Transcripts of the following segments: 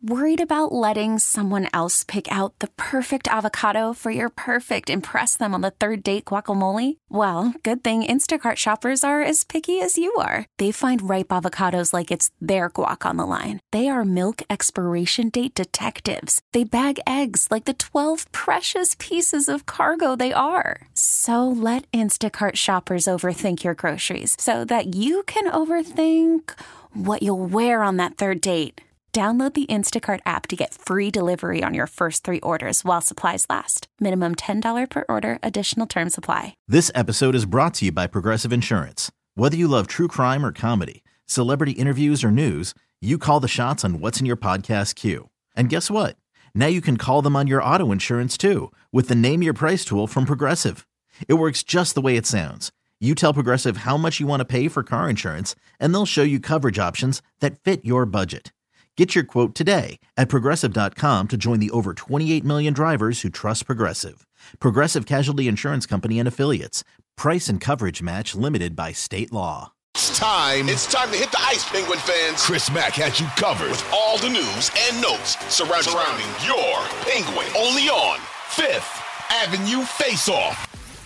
Worried about letting someone else pick out the perfect avocado for your perfect impress them on the third date guacamole? Well, good thing Instacart shoppers are as picky as you are. They find ripe avocados like it's their guac on the line. They are milk expiration date detectives. They bag eggs like the 12 precious pieces of cargo they are. So let Instacart shoppers overthink your groceries so that you can overthink what you'll wear on that third date. Download the Instacart app to get free delivery on your first 3 orders while supplies last. Minimum $10 per order. Additional terms apply. This episode is brought to you by Progressive Insurance. Whether you love true crime or comedy, celebrity interviews or news, you call the shots on what's in your podcast queue. And guess what? Now you can call them on your auto insurance too with the Name Your Price tool from Progressive. It works just the way it sounds. You tell Progressive how much you want to pay for car insurance, and they'll show you coverage options that fit your budget. Get your quote today at Progressive.com to join the over 28 million drivers who trust Progressive. Progressive Casualty Insurance Company and Affiliates. Price and coverage match limited by state law. It's time to hit the ice, Penguin fans. Chris Mack has you covered with all the news and notes surrounding your Penguin. Only on Fifth Avenue Face-Off.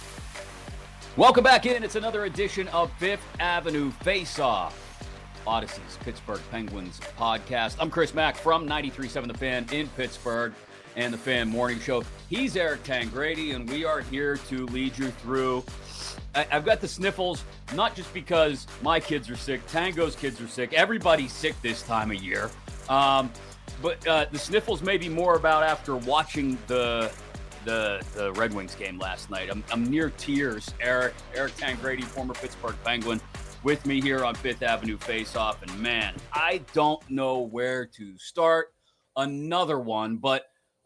Welcome back in. It's another edition of Fifth Avenue Face-Off, Odyssey's Pittsburgh Penguins podcast. I'm Chris Mack from 93.7 The Fan in Pittsburgh and The Fan Morning Show. He's Eric Tangradi, and we are here to lead you through. I've got the sniffles, not just because my kids are sick. Tango's kids are sick. Everybody's sick this time of year. But the sniffles may be more about after watching the Red Wings game last night. I'm near tears. Eric Tangradi, former Pittsburgh Penguin, with me here on Fifth Avenue Face-Off, and man, I don't know where to start. Another one, but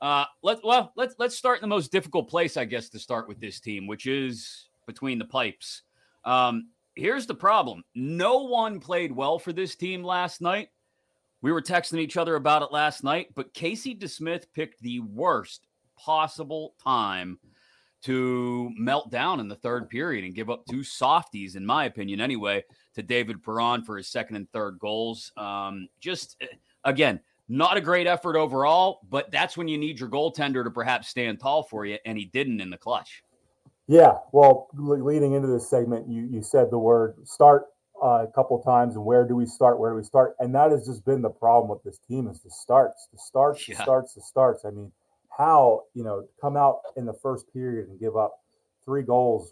let's start in the most difficult place, I guess, to start with this team, which is between the pipes. Here's the problem: no one played well for this team last night. We were texting each other about it last night, but Casey DeSmith picked the worst possible time to melt down in the third period and give up 2 softies, in my opinion anyway, to David Perron for his second and third goals. Again, not a great effort overall, but that's when you need your goaltender to perhaps stand tall for you, and he didn't in the clutch. Yeah, well, leading into this segment, you said the word start a couple of times, and where do we start? And that has just been the problem with this team is the starts. I mean, how, come out in the first period and give up 3 goals,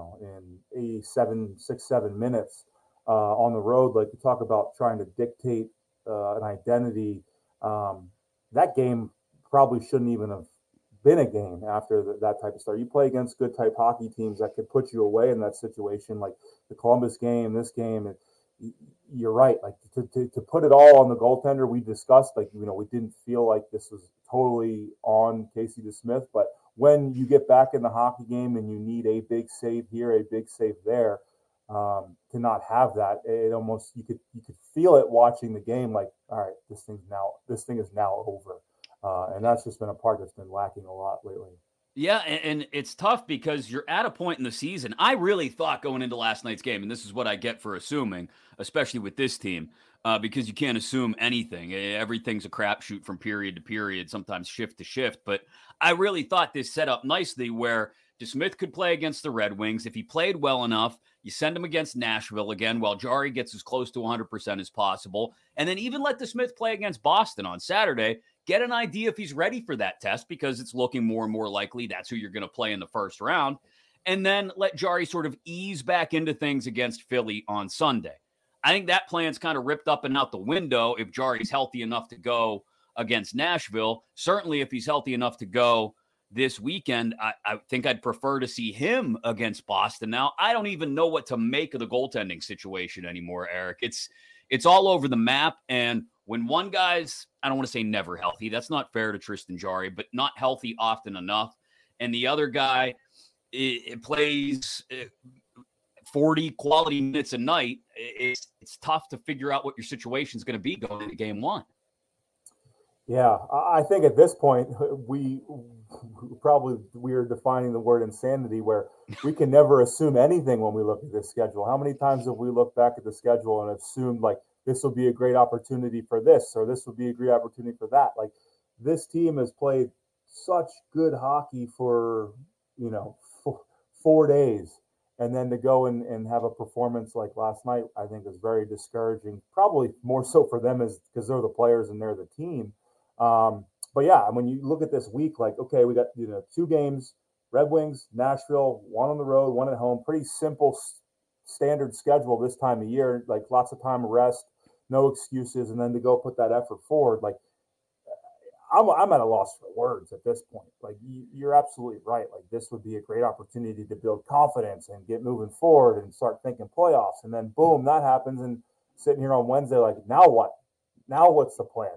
in 6-7 minutes on the road. Like you talk about trying to dictate an identity. That game probably shouldn't even have been a game after that type of start. You play against good type hockey teams that could put you away in that situation, like the Columbus game, this game. And you're right. Like to put it all on the goaltender, we discussed, we didn't feel like this was totally on Casey DeSmith, but when you get back in the hockey game and you need a big save here, a big save there, to not have that, it almost you could feel it watching the game. Like, all right, this thing is now over, and that's just been a part that's been lacking a lot lately. Yeah, and it's tough because you're at a point in the season. I really thought going into last night's game, and this is what I get for assuming, especially with this team, because you can't assume anything. Everything's a crapshoot from period to period, sometimes shift to shift. But I really thought this set up nicely where DeSmith could play against the Red Wings. If he played well enough, you send him against Nashville again while Jari gets as close to 100% as possible. And then even let DeSmith play against Boston on Saturday. Get an idea if he's ready for that test because it's looking more and more likely that's who you're going to play in the first round. And then let Jari sort of ease back into things against Philly on Sunday. I think that plan's kind of ripped up and out the window if Jari's healthy enough to go against Nashville. Certainly if he's healthy enough to go this weekend, I think I'd prefer to see him against Boston. Now, I don't even know what to make of the goaltending situation anymore, Eric. It's all over the map, and when one guy's, I don't want to say never healthy, that's not fair to Tristan Jari, but not healthy often enough, and the other guy it plays 40 quality minutes a night, it's tough to figure out what your situation is going to be going into game one. Yeah, I think at this point, we are defining the word insanity, where we can never assume anything when we look at this schedule. How many times have we looked back at the schedule and assumed, like, this will be a great opportunity for this, or this will be a great opportunity for that. Like, this team has played such good hockey for, 4 days. And then to go and have a performance like last night, I think is very discouraging, probably more so for them because they're the players and they're the team. But yeah, when you look at this week, like, okay, we got, 2 games, Red Wings, Nashville, 1 on the road, 1 at home, pretty simple standard schedule this time of year, like lots of time of rest, no excuses. And then to go put that effort forward, like, I'm at a loss for words at this point. Like, you're absolutely right. Like, this would be a great opportunity to build confidence and get moving forward and start thinking playoffs. And then boom, that happens. And sitting here on Wednesday, like, now what? Now what's the plan?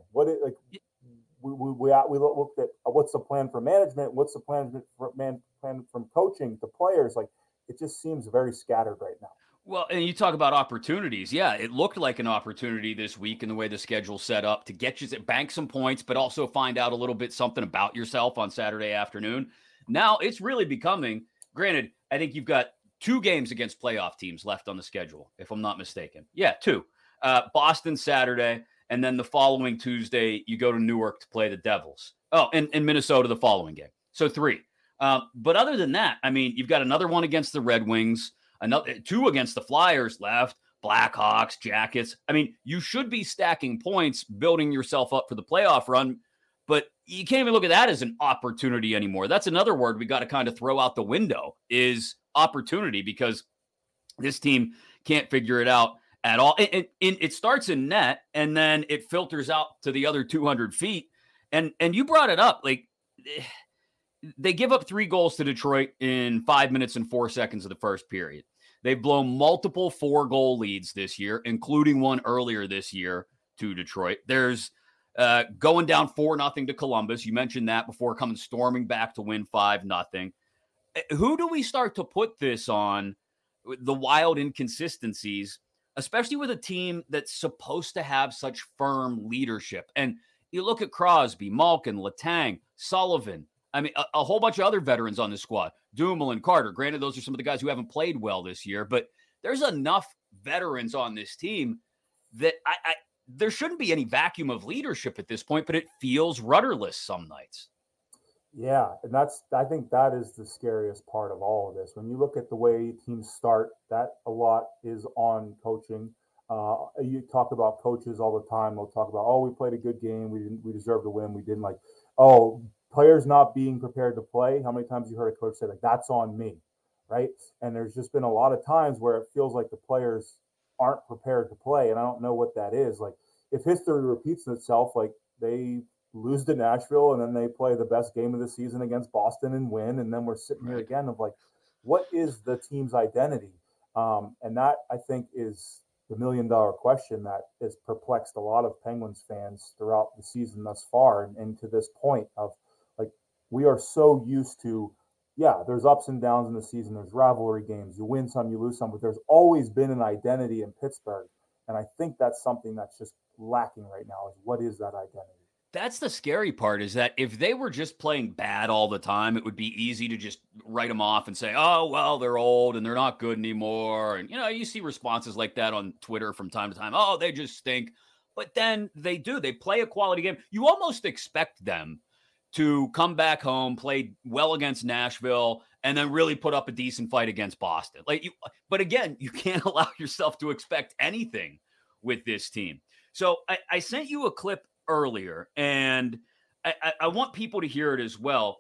We looked at what's the plan for management? What's the plan from coaching to players? Like, it just seems very scattered right now. Well, and you talk about opportunities. Yeah, it looked like an opportunity this week in the way the schedule's set up to get you to bank some points, but also find out a little bit something about yourself on Saturday afternoon. Now it's really becoming, granted, I think you've got 2 games against playoff teams left on the schedule, if I'm not mistaken. Yeah, 2. Boston Saturday, and then the following Tuesday, you go to Newark to play the Devils. Oh, and Minnesota the following game. So 3. But other than that, I mean, you've got another one against the Red Wings, another 2 against the Flyers left, Blackhawks, Jackets. I mean, you should be stacking points, building yourself up for the playoff run, but you can't even look at that as an opportunity anymore. That's another word we got to kind of throw out the window, is opportunity, because this team can't figure it out at all. It starts in net, and then it filters out to the other 200 feet. And you brought it up, like, they give up 3 goals to Detroit in 5 minutes and 4 seconds of the first period. They've blown multiple 4-goal leads this year, including one earlier this year to Detroit. There's going down 4-0 to Columbus. You mentioned that before, coming storming back to win 5-0. Who do we start to put this on, the wild inconsistencies, especially with a team that's supposed to have such firm leadership? And you look at Crosby, Malkin, Letang, Sullivan. I mean, a whole bunch of other veterans on this squad. Dumoulin, Carter. Granted, those are some of the guys who haven't played well this year, but there's enough veterans on this team that there shouldn't be any vacuum of leadership at this point, but it feels rudderless some nights. Yeah, and I think that is the scariest part of all of this. When you look at the way teams start, that a lot is on coaching. You talk about coaches all the time. They'll talk about, we played a good game. We deserve to win. We didn't, like, players not being prepared to play. How many times you heard a coach say, like, that's on me, right? And there's just been a lot of times where it feels like the players aren't prepared to play, and I don't know what that is. Like, if history repeats itself, like, they lose to Nashville and then they play the best game of the season against Boston and win, and then we're sitting here again of, like, what is the team's identity? And that, I think, is the $1 million question that has perplexed a lot of Penguins fans throughout the season thus far, and to this point of, like, we are so used to, there's ups and downs in the season. There's rivalry games. You win some, you lose some, but there's always been an identity in Pittsburgh. And I think that's something that's just lacking right now, is what is that identity? That's the scary part, is that if they were just playing bad all the time, it would be easy to just write them off and say, oh, well, they're old and they're not good anymore. And, you see responses like that on Twitter from time to time. Oh, they just stink. But then they play a quality game. You almost expect them to come back home, play well against Nashville, and then really put up a decent fight against Boston. But again, you can't allow yourself to expect anything with this team. So I sent you a clip earlier, and I want people to hear it as well.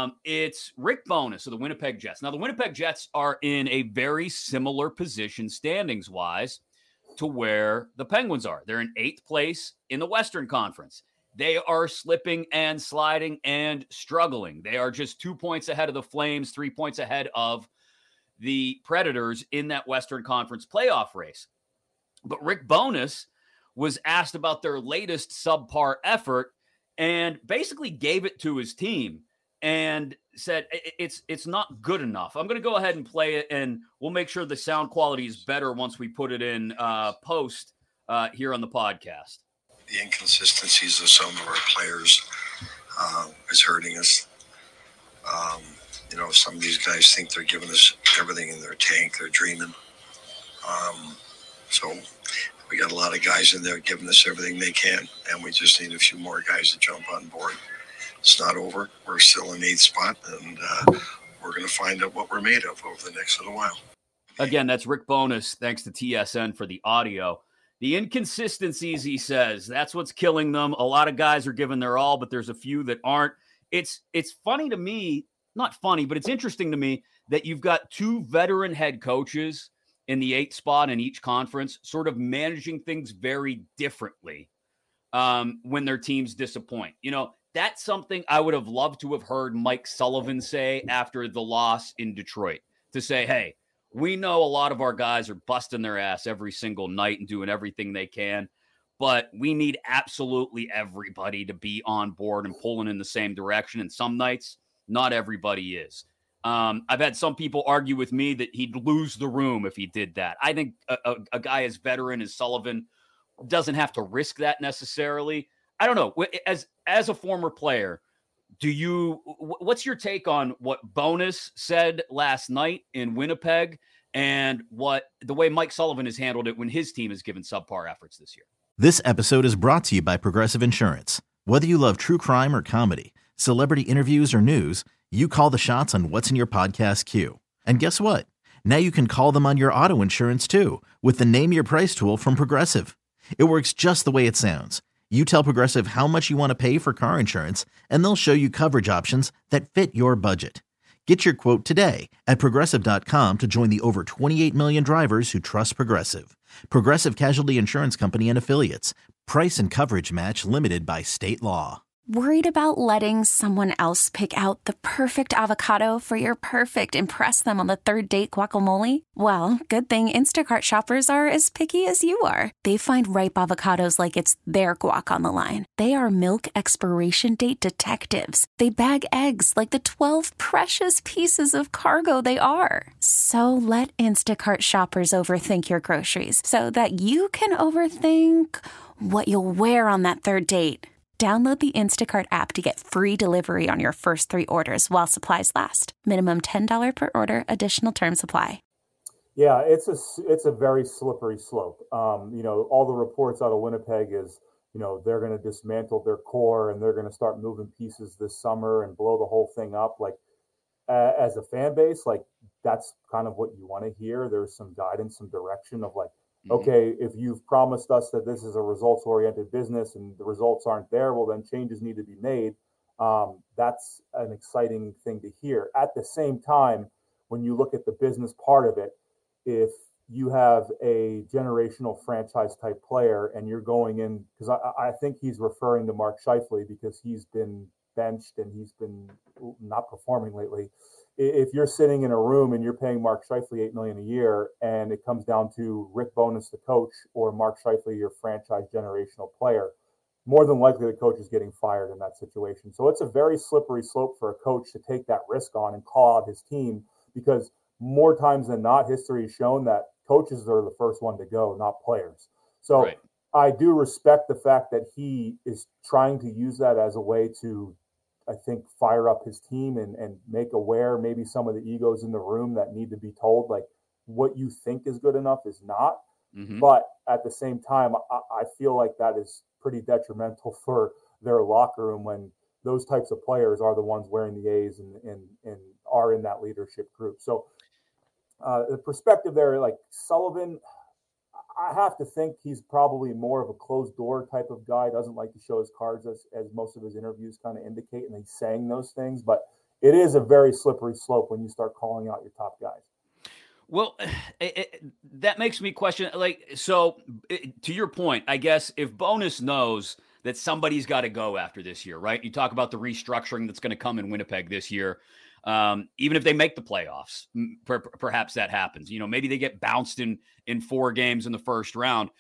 It's Rick Bowness of the Winnipeg Jets. Now, the Winnipeg Jets are in a very similar position standings-wise to where the Penguins are. They're in 8th place in the Western Conference. They are slipping and sliding and struggling. They are just 2 points ahead of the Flames, 3 points ahead of the Predators in that Western Conference playoff race. But Rick Bowness was asked about their latest subpar effort and basically gave it to his team and said, it's not good enough. I'm going to go ahead and play it, and we'll make sure the sound quality is better once we put it in post here on the podcast. The inconsistencies of some of our players is hurting us. Some of these guys think they're giving us everything in their tank. They're dreaming. So We got a lot of guys in there giving us everything they can, and we just need a few more guys to jump on board. It's not over. We're still in 8th spot, and we're going to find out what we're made of over the next little while. Again, that's Rick Bowness. Thanks to TSN for the audio. The inconsistencies, he says, that's what's killing them. A lot of guys are giving their all, but there's a few that aren't. It's funny to me, not funny, but it's interesting to me that you've got two veteran head coaches in the 8th spot in each conference, sort of managing things very differently when their teams disappoint. You know, that's something I would have loved to have heard Mike Sullivan say after the loss in Detroit, to say, hey, we know a lot of our guys are busting their ass every single night and doing everything they can, but we need absolutely everybody to be on board and pulling in the same direction. And some nights, not everybody is. I've had some people argue with me that he'd lose the room if he did that. I think a guy as veteran as Sullivan doesn't have to risk that necessarily. I don't know. As a former player, what's your take on what Bowness said last night in Winnipeg and the way Mike Sullivan has handled it when his team has given subpar efforts this year? This episode is brought to you by Progressive Insurance. Whether you love true crime or comedy, celebrity interviews or news, you call the shots on what's in your podcast queue. And guess what? Now you can call them on your auto insurance too with the Name Your Price tool from Progressive. It works just the way it sounds. You tell Progressive how much you want to pay for car insurance, and they'll show you coverage options that fit your budget. Get your quote today at Progressive.com to join the over 28 million drivers who trust Progressive. Progressive Casualty Insurance Company and Affiliates. Price and coverage match limited by state law. Worried about letting someone else pick out the perfect avocado for your perfect impress them on the third date guacamole? Well, good thing Instacart shoppers are as picky as you are. They find ripe avocados like it's their guac on the line. They are milk expiration date detectives. They bag eggs like the 12 precious pieces of cargo they are. So let Instacart shoppers overthink your groceries so that you can overthink what you'll wear on that third date. Download the Instacart app to get free delivery on your first 3 orders while supplies last. Minimum $10 per order. Additional terms apply. Yeah, it's a very slippery slope. All the reports out of Winnipeg is, they're going to dismantle their core and they're going to start moving pieces this summer and blow the whole thing up. Like, as a fan base, like, that's kind of what you want to hear. There's some guidance, some direction of like, okay, if you've promised us that this is a results-oriented business and the results aren't there, well, then changes need to be made. That's an exciting thing to hear. At the same time, when you look at the business part of it, if you have a generational franchise-type player and you're going in, because I think he's referring to Mark Scheifele because he's been benched and he's been not performing lately. If you're sitting in a room and you're paying Mark Scheifele $8 million a year and it comes down to Rick Bowness, the coach, or Mark Scheifele, your franchise generational player, more than likely the coach is getting fired in that situation. So it's a very slippery slope for a coach to take that risk on and call out his team, because more times than not, history has shown that coaches are the first one to go, not players. So right. I do respect the fact that he is trying to use that as a way to, I think, fire up his team and make aware maybe some of the egos in the room that need to be told, like, what you think is good enough is not. Mm-hmm. But at the same time, I feel like that is pretty detrimental for their locker room when those types of players are the ones wearing the A's and are in that leadership group. So the perspective there, like Sullivan, I have to think he's probably more of a closed door type of guy. Doesn't like to show his cards as most of his interviews kind of indicate, and he's saying those things. But it is a very slippery slope when you start calling out your top guys. Well, that makes me question, to your point, I guess if Bowness knows that somebody's got to go after this year, right? You talk about the restructuring that's going to come in Winnipeg this year. Even if they make the playoffs, perhaps that happens. Maybe they get bounced in 4 games in the first round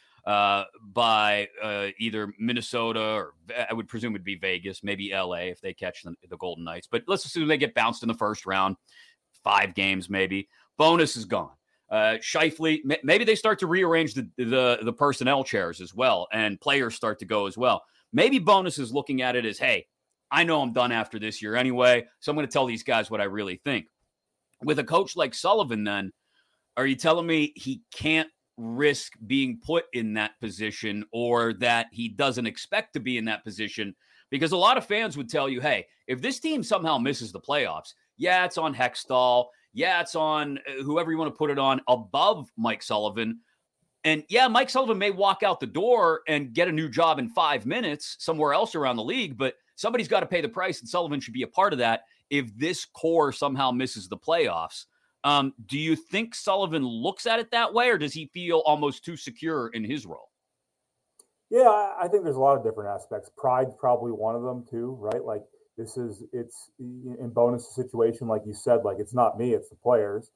by either Minnesota or I would presume it'd be Vegas, maybe LA if they catch the Golden Knights. But let's assume they get bounced in the first round, 5 games maybe. Bowness is gone. Scheifele, maybe they start to rearrange the personnel chairs as well, and players start to go as well. Maybe Bowness is looking at it as, hey, I know I'm done after this year anyway, so I'm going to tell these guys what I really think. With a coach like Sullivan, then, are you telling me he can't risk being put in that position, or that he doesn't expect to be in that position? Because a lot of fans would tell you, hey, if this team somehow misses the playoffs, yeah, it's on Hextall. Yeah, it's on whoever you want to put it on above Mike Sullivan. And yeah, Mike Sullivan may walk out the door and get a new job in 5 minutes somewhere else around the league, but somebody's got to pay the price, and Sullivan should be a part of that if this core somehow misses the playoffs. Do you think Sullivan looks at it that way, or does he feel almost too secure in his role? Yeah, I think there's a lot of different aspects. Pride's probably one of them too, right? Like it's in bonus situation, like you said, like it's not me, it's the players.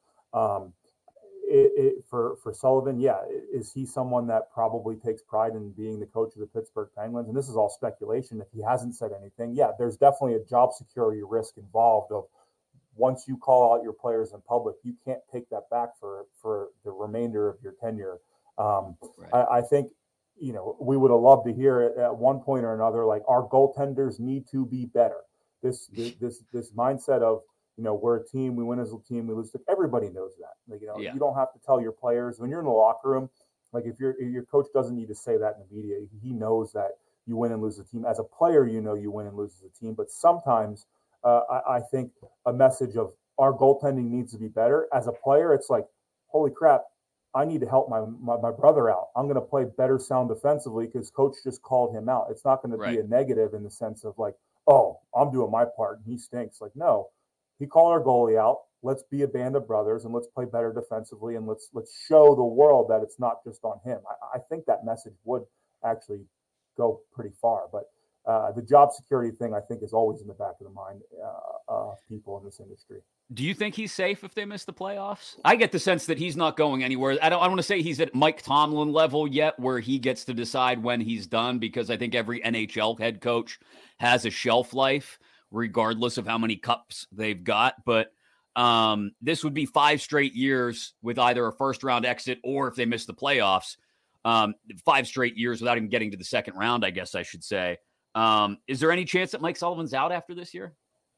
For Sullivan, yeah, is he someone that probably takes pride in being the coach of the Pittsburgh Penguins? And this is all speculation. If he hasn't said anything, yeah, there's definitely a job security risk involved of once you call out your players in public, you can't take that back for the remainder of your tenure. Right. I think, we would have loved to hear it at one point or another, like our goaltenders need to be better. This mindset of, we're a team, we win as a team, we lose. Everybody knows that. Like, You don't have to tell your players when you're in the locker room. Like if your coach doesn't need to say that in the media, he knows that you win and lose as a team. As a player, you win and lose as a team. But sometimes I think a message of our goaltending needs to be better. As a player, it's like, holy crap, I need to help my brother out. I'm going to play better sound defensively because coach just called him out. It's not going to be a negative in the sense of like, oh, I'm doing my part and he stinks. Like, no, he called our goalie out. Let's be a band of brothers and let's play better defensively and let's show the world that it's not just on him. I think that message would actually go pretty far, but the job security thing, I think, is always in the back of the mind of people in this industry. Do you think he's safe if they miss the playoffs? I get the sense that he's not going anywhere. I don't want to say he's at Mike Tomlin level yet where he gets to decide when he's done, because I think every NHL head coach has a shelf life regardless of how many cups they've got. But this would be 5 straight years with either a first-round exit or if they miss the playoffs, 5 straight years without even getting to the second round, I guess I should say. Is there any chance that Mike Sullivan's out after this year?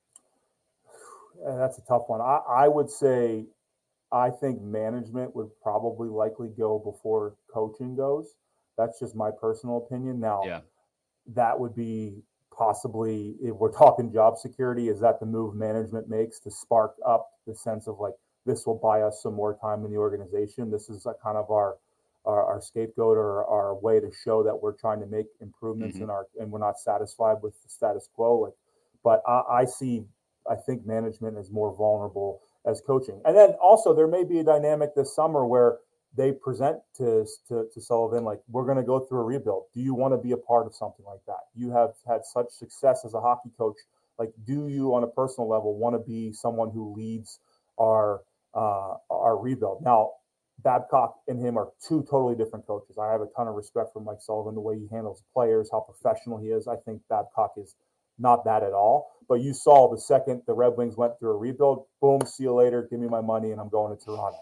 That's a tough one. I would say I think management would probably likely go before coaching goes. That's just my personal opinion. Now, that would be possibly, if we're talking job security, is that the move management makes to spark up the sense of like, this will buy us some more time in the organization. This is a kind of our scapegoat or our way to show that we're trying to make improvements and we're not satisfied with the status quo. But I think management is more vulnerable as coaching. And then also there may be a dynamic this summer where they present to Sullivan, like, we're going to go through a rebuild. Do you want to be a part of something like that? You have had such success as a hockey coach. Like, do you on a personal level want to be someone who leads our rebuild? Now, Babcock and him are 2 totally different coaches. I have a ton of respect for Mike Sullivan, the way he handles players, how professional he is. I think Babcock is not that at all. But you saw the second the Red Wings went through a rebuild, boom, see you later, give me my money, and I'm going to Toronto.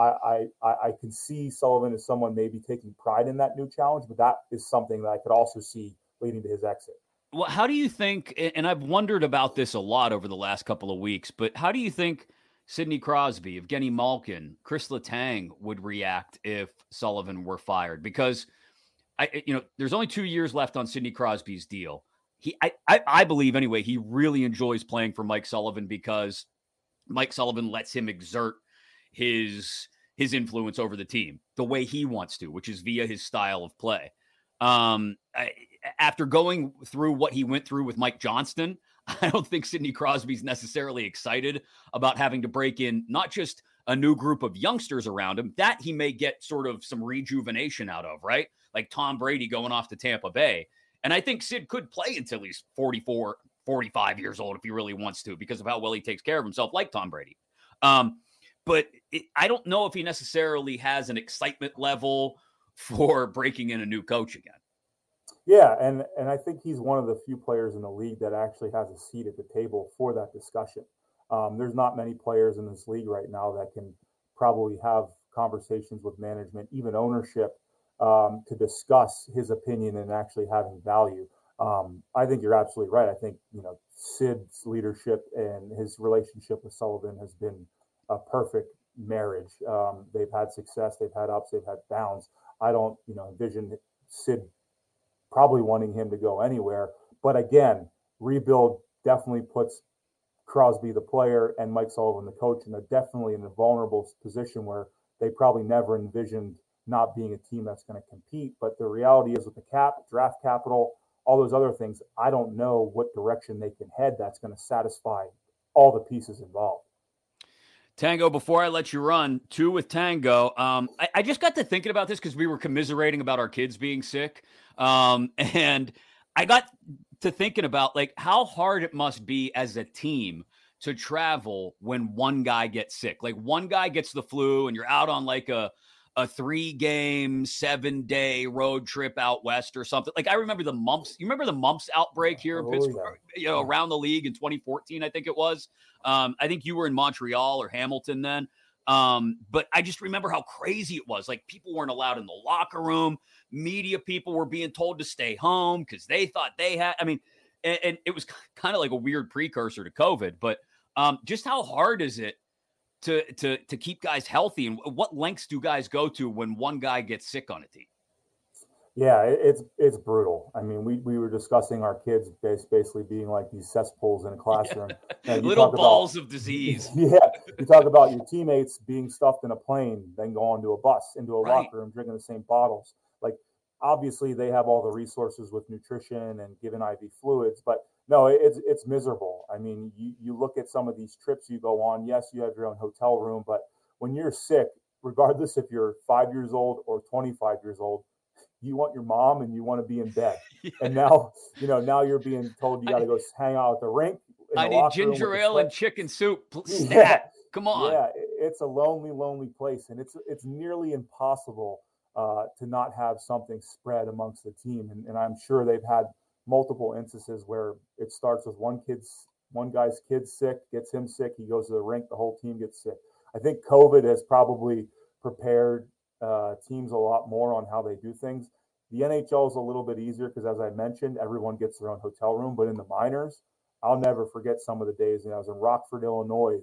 I can see Sullivan as someone maybe taking pride in that new challenge, but that is something that I could also see leading to his exit. Well, how do you think, and I've wondered about this a lot over the last couple of weeks, but how do you think Sidney Crosby, Evgeny Malkin, Chris Letang would react if Sullivan were fired? Because there's only 2 years left on Sidney Crosby's deal. I believe anyway, he really enjoys playing for Mike Sullivan because Mike Sullivan lets him exert his influence over the team the way he wants to, which is via his style of play. After going through what he went through with Mike Johnston, I don't think Sidney Crosby's necessarily excited about having to break in not just a new group of youngsters around him, that he may get sort of some rejuvenation out of, right? Like Tom Brady going off to Tampa Bay. And I think Sid could play until he's 44, 45 years old if he really wants to, because of how well he takes care of himself, like Tom Brady. But I don't know if he necessarily has an excitement level for breaking in a new coach again. Yeah, and I think he's one of the few players in the league that actually has a seat at the table for that discussion. There's not many players in this league right now that can probably have conversations with management, even ownership, to discuss his opinion and actually having value. I think you're absolutely right. I think, Sid's leadership and his relationship with Sullivan has been a perfect marriage. They've had success, they've had ups, they've had downs. I don't, envision Sid probably wanting him to go anywhere. But again, rebuild definitely puts Crosby, the player, and Mike Sullivan, the coach, and they're definitely in a vulnerable position where they probably never envisioned not being a team that's going to compete. But the reality is with the cap, draft capital, all those other things, I don't know what direction they can head that's going to satisfy all the pieces involved. Tango, before I let you run, 2 with Tango, I just got to thinking about this because we were commiserating about our kids being sick. And I got to thinking about like how hard it must be as a team to travel when one guy gets sick. Like one guy gets the flu and you're out on like a 3-game, 7-day road trip out west or something. Like I remember the mumps. You remember the mumps outbreak here in Pittsburgh, around the league in 2014, I think it was. I think you were in Montreal or Hamilton then. But I just remember how crazy it was. Like people weren't allowed in the locker room. Media people were being told to stay home because they thought they had, and it was kind of like a weird precursor to COVID, but just how hard is it to keep guys healthy, and what lengths do guys go to when one guy gets sick on a team? Yeah, it's brutal. I mean, we were discussing our kids basically being like these cesspools in a classroom. Yeah. Little balls of disease. Yeah, you talk about your teammates being stuffed in a plane, then go onto a bus, into a locker room, drinking the same bottles. Like, obviously, they have all the resources with nutrition and giving IV fluids, but no, it's miserable. I mean, you look at some of these trips you go on. Yes, you have your own hotel room, but when you're sick, regardless if you're 5 years old or 25 years old, you want your mom and you want to be in bed. Yeah. And now you're being told you got to go hang out at the rink. I need ginger ale and chicken soup. Stat. Come on. Yeah, it's a lonely, lonely place, and it's nearly impossible to not have something spread amongst the team. And I'm sure they've had multiple instances where it starts with one guy's kid sick, gets him sick, he goes to the rink, the whole team gets sick. I think COVID has probably prepared teams a lot more on how they do things. The NHL is a little bit easier because, as I mentioned, everyone gets their own hotel room. But in the minors, I'll never forget some of the days. I was in Rockford, Illinois,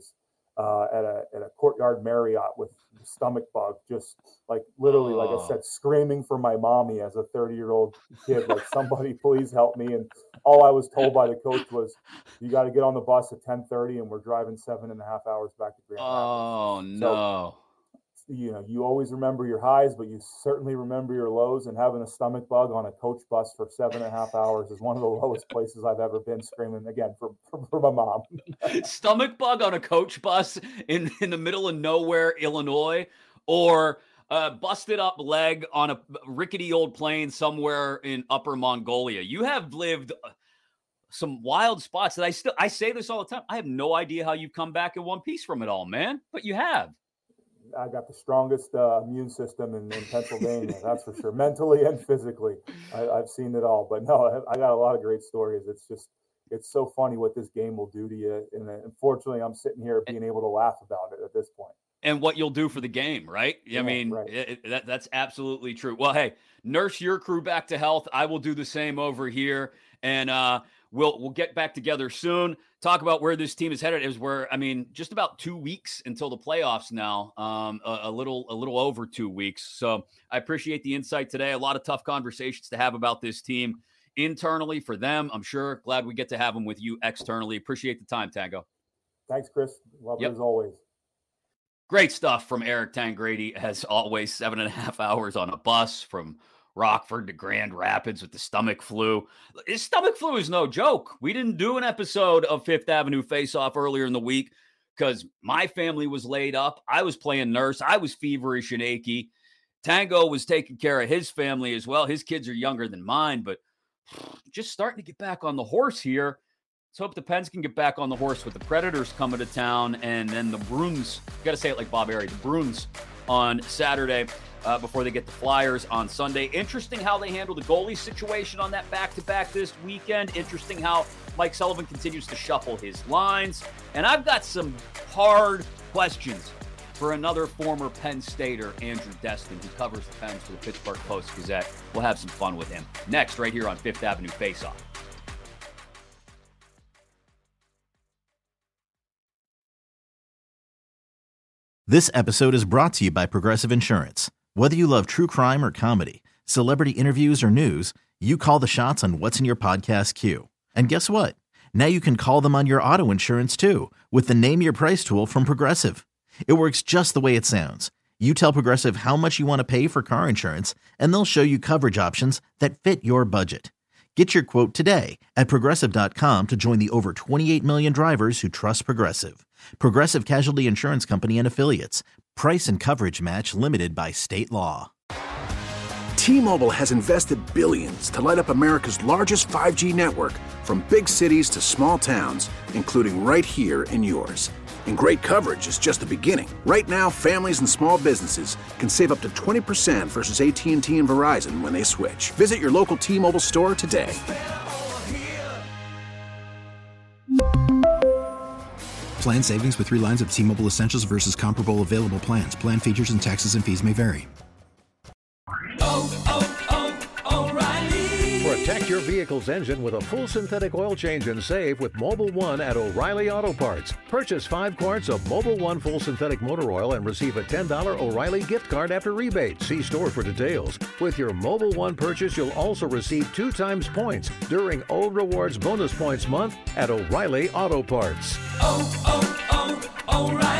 at a Courtyard Marriott with the stomach bug, just like literally, like I said, screaming for my mommy as a 30-year-old kid, like somebody please help me. And all I was told by the coach was, you got to get on the bus at 10:30, and we're driving 7.5 hours back to Grand Rapids. Oh no. So, you always remember your highs, but you certainly remember your lows, and having a stomach bug on a coach bus for 7.5 hours is one of the lowest places I've ever been, screaming again for my mom. Stomach bug on a coach bus in the middle of nowhere, Illinois, or busted up leg on a rickety old plane somewhere in Upper Mongolia. You have lived some wild spots that I say this all the time. I have no idea how you've come back in one piece from it all, man, but you have. I got the strongest immune system in Pennsylvania, that's for sure, mentally and physically. I've seen it all. But no, I got a lot of great stories. It's so funny what this game will do to you. And unfortunately, I'm sitting here being able to laugh about it at this point. And what you'll do for the game, right? I mean, right. That's absolutely true. Well, hey, nurse your crew back to health. I will do the same over here. And we'll get back together soon. Talk about where this team is headed. Just about 2 weeks until the playoffs now, a little over 2 weeks. So I appreciate the insight today. A lot of tough conversations to have about this team internally for them. I'm sure. Glad we get to have them with you externally. Appreciate the time, Tango. Thanks, Chris. Love it as always. Great stuff from Eric Tangradi, as always. 7.5 hours on a bus from Rockford to Grand Rapids with the stomach flu. His stomach flu is no joke. We didn't do an episode of Fifth Avenue Face-Off earlier in the week because my family was laid up. I was playing nurse. I was feverish and achy. Tango was taking care of his family as well. His kids are younger than mine, but just starting to get back on the horse here. Let's hope the Pens can get back on the horse with the Predators coming to town, and then the Bruins, got to say it like Bob Airy, the Bruins on Saturday before they get the Flyers on Sunday. Interesting how they handle the goalie situation on that back-to-back this weekend. Interesting how Mike Sullivan continues to shuffle his lines. And I've got some hard questions for another former Penn Stater, Andrew Destin, who covers the Pens for the Pittsburgh Post-Gazette. We'll have some fun with him next right here on Fifth Avenue Face-Off. This episode is brought to you by Progressive Insurance. Whether you love true crime or comedy, celebrity interviews or news, you call the shots on what's in your podcast queue. And guess what? Now you can call them on your auto insurance too with the Name Your Price tool from Progressive. It works just the way it sounds. You tell Progressive how much you want to pay for car insurance, and they'll show you coverage options that fit your budget. Get your quote today at Progressive.com to join the over 28 million drivers who trust Progressive. Progressive Casualty Insurance Company and Affiliates. Price and coverage match limited by state law. T-Mobile has invested billions to light up America's largest 5G network, from big cities to small towns, including right here in yours. And great coverage is just the beginning. Right now, families and small businesses can save up to 20% versus AT&T and Verizon when they switch. Visit your local T-Mobile store today. Plan savings with 3 lines of T-Mobile Essentials versus comparable available plans. Plan features and taxes and fees may vary. Protect your vehicle's engine with a full synthetic oil change and save with Mobil 1 at O'Reilly Auto Parts. Purchase 5 quarts of Mobil 1 full synthetic motor oil and receive a $10 O'Reilly gift card after rebate. See store for details. With your Mobil 1 purchase, you'll also receive 2 times points during O Rewards Bonus Points Month at O'Reilly Auto Parts. O'Reilly.